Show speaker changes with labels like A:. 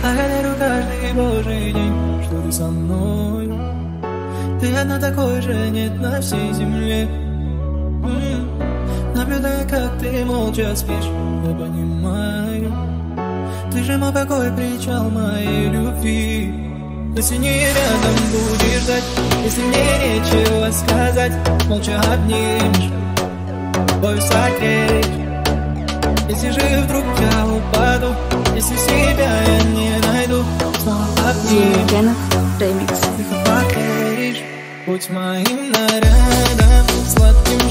A: Благодарю каждый божий день, что ты со мной. Ты одна такой же нет на всей земле. Наблюдая, как ты молча спишь, я понимаю, ты же мой покой, причал моей любви. Если не рядом будешь ждать, если мне нечего сказать, молча обнимешь, бою согреешь. Если же вдруг я упаду, если себя я не найду, снова обнимешь,
B: Ремикс.
A: тихо поверишь. Будь моим нарядом, сладким